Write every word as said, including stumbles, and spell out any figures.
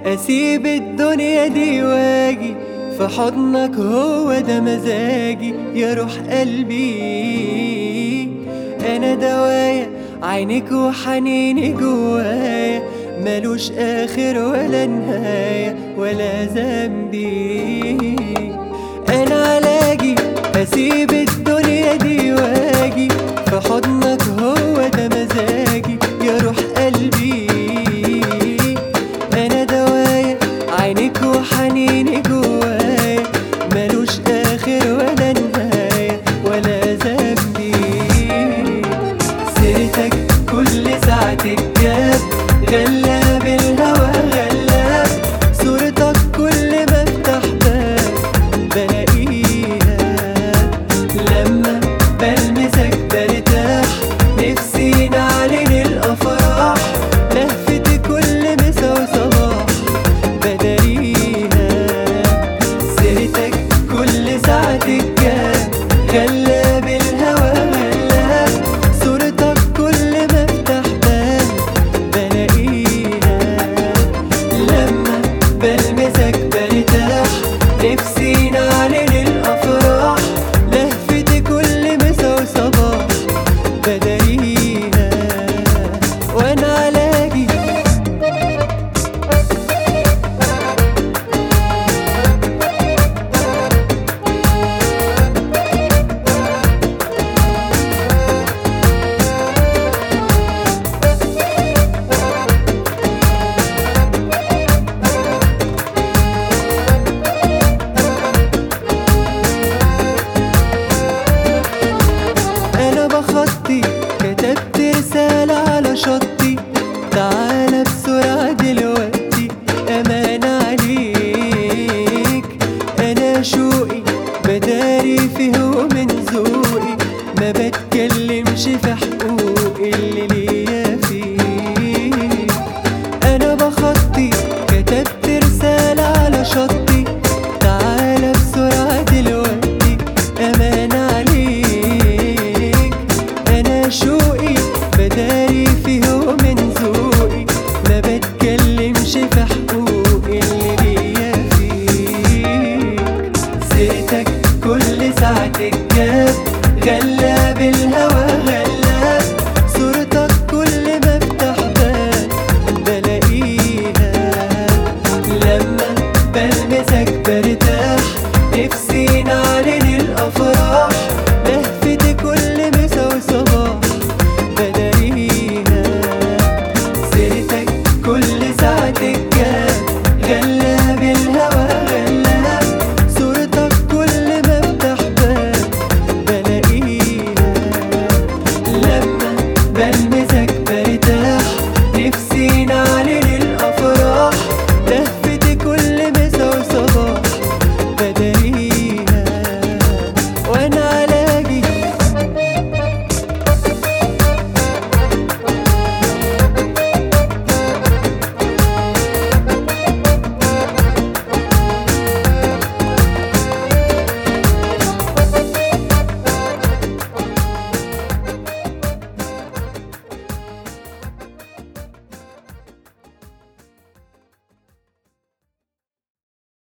اسيب الدنيا دي واجي في حضنك، هو ده مزاجي يا روح قلبي. انا دوايا عينك وحنيني جوايا، ملوش اخر ولا نهاية ولا ذنبي. انا علاجي اسيب الدنيا دي واجي في حضنك، هو ده مزاجي يا روح قلبي. انا دوايا عينك وحنيني جوايا، ملوش اخر ولا نهاية ولا ذنبي. سيرتك كل ساعة تتجاب، غلاب الهوى غلاب، صورتك كل ما افتح باب بلاقيها. لما بلمسك برتاح، نفسي نعلن الافراح، لهفتي كل مسا وصباح بداريها. سيرتك كل ساعة تتجاب، غلاب الهوى غلاب، صورتك كل ما افتح باب بلاقيها. لما بلمسك